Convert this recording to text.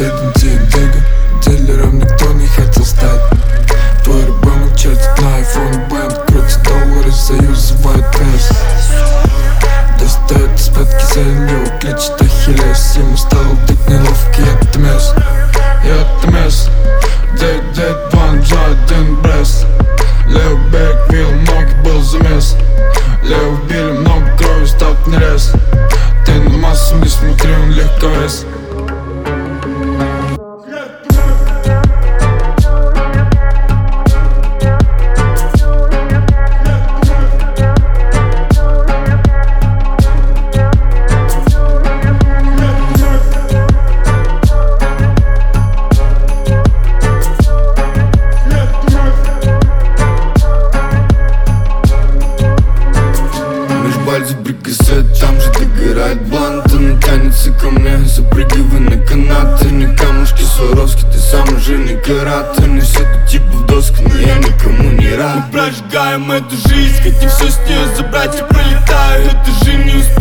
седмици дега, дилером никто не хотел стать. Твой ребенок чертит на iPhone бэнд, крутит доллары, заюзывает пес. Достает из пятки за землю, кричит Ахиллес. Ему стало так неловко, и это место. Дед, банджо, один брест. Лево берег вил, ноги был замес. Лево били, много крови, став не рез. Ты на массу не смотри, он легко рез. Брикосет, там же догорает блант. Она тянется ко мне, запрыгивай на канаты. Не камушки Сваровски, ты самый жирный карат. Они все тут типа в доску, но я никому не рад. Мы прожигаем эту жизнь, хотим все с нее забрать и пролетаю. Это же не